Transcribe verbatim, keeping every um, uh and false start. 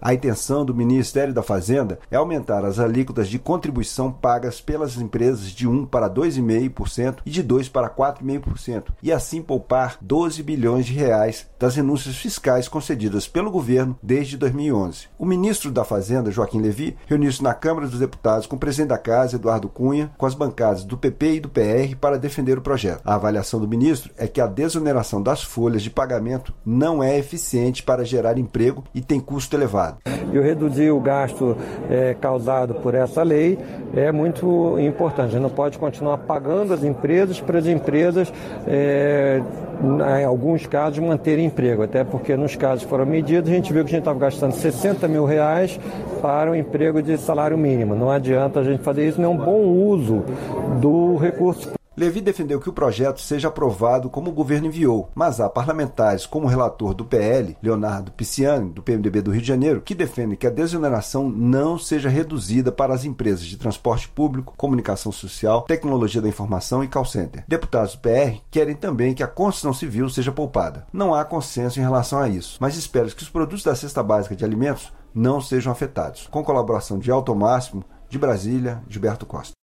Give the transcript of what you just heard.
A intenção do Ministério da Fazenda é aumentar as alíquotas de contribuição pagas pelas empresas de um para dois vírgula cinco por cento e de dois para quatro vírgula cinco por cento, e assim poupar doze bilhões de reais das renúncias fiscais concedidas pelo governo desde dois mil e onze. O ministro da Fazenda, Joaquim Levy, reuniu-se na Câmara dos Deputados com o presidente da Casa, Eduardo Cunha, com as bancadas do P P e do P R para defender o projeto. A avaliação do ministro é que a desoneração das folhas de pagamento não é eficiente para gerar emprego e tem custo elevado. Eu reduzir o gasto é, causado por essa lei é muito importante. A gente não pode continuar pagando as empresas para as empresas, é, em alguns casos, manterem emprego. Até porque nos casos que foram medidos, a gente viu que a gente estava gastando sessenta mil reais para o emprego de salário mínimo. Não adianta a gente fazer isso, não é um bom uso do recurso. Levy defendeu que o projeto seja aprovado como o governo enviou, mas há parlamentares como o relator do P L, Leonardo Pisciani, do P M D B do Rio de Janeiro, que defendem que a desoneração não seja reduzida para as empresas de transporte público, comunicação social, tecnologia da informação e call center. Deputados do P R querem também que a construção civil seja poupada. Não há consenso em relação a isso, mas espero que os produtos da cesta básica de alimentos não sejam afetados. Com colaboração de Alto Máximo, de Brasília, Gilberto Costa.